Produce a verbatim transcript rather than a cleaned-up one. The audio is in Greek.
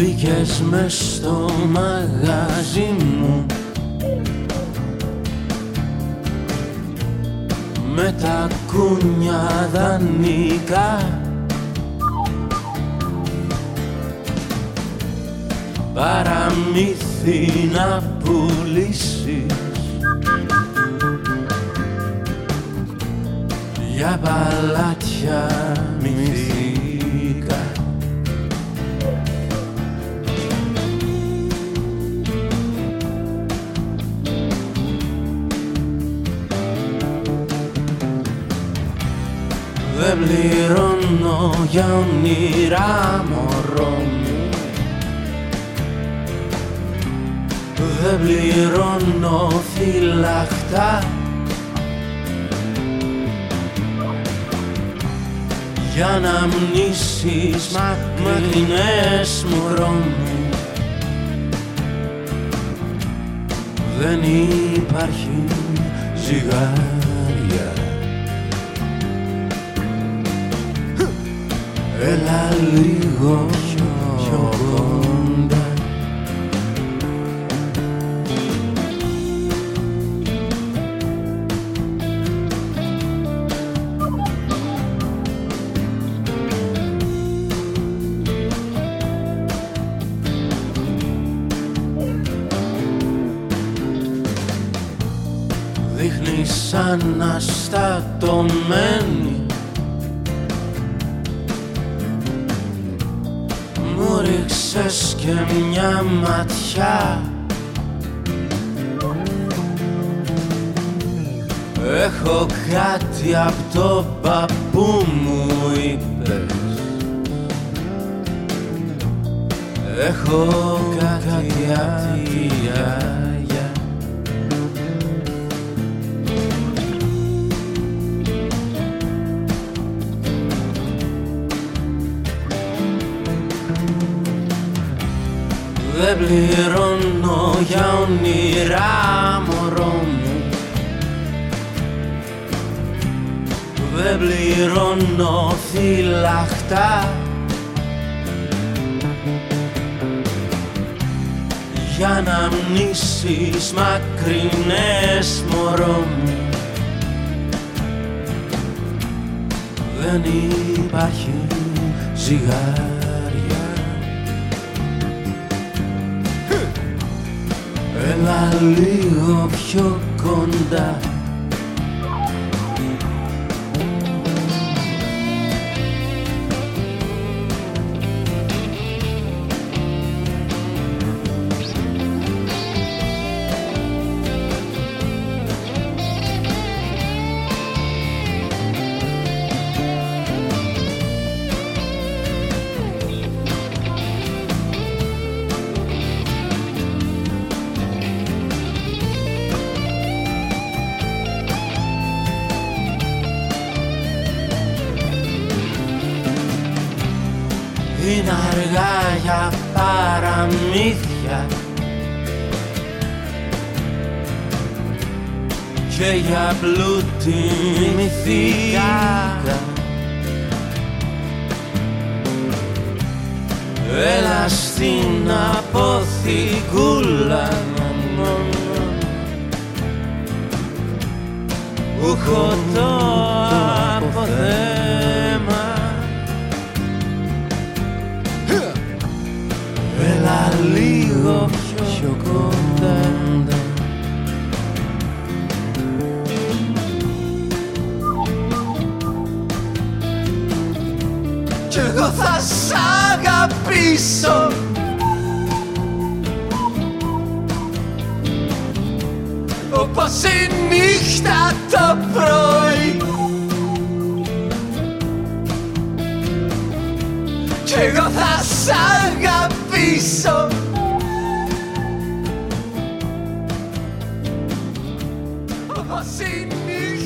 Μπήκες μες στο μαγάζι μου με τα κούνια δανεικά, παραμύθι να πουλήσεις για παλάτια μυθικά. Δεν πληρώνω για όνειρα, μωρό μου. Δεν πληρώνω φυλαχτά για να μνήσεις μακρινές, μωρό μου. Δεν υπάρχει ζυγάρια. Έλα λίγο πιο κοντά. Δείχνεις αναστατωμένη, μου ρίξες και μια ματιά. Έχω κάτι απ' το παππού μου είπες. Έχω κάτι απ' τη γιαγιά. Δεν πληρώνω για όνειρα, μωρό μου. Δεν πληρώνω φυλαχτά για να μνήσεις μακρινές, μωρό μου. Δεν υπάρχει ζυγάρια. Έλα λίγο πιο κοντά. Είναι αργά για παραμύθια και για πλούτη μυθικά. Έλα στην αποθηκούλα που έχω το αποθέμα. Έλα λίγο πιο κοντά. Κι εγώ θα σ' αγαπήσω όπως η νύχτα το πρωί. Κι εγώ θα σ' αγαπήσω όπως η νύχτα.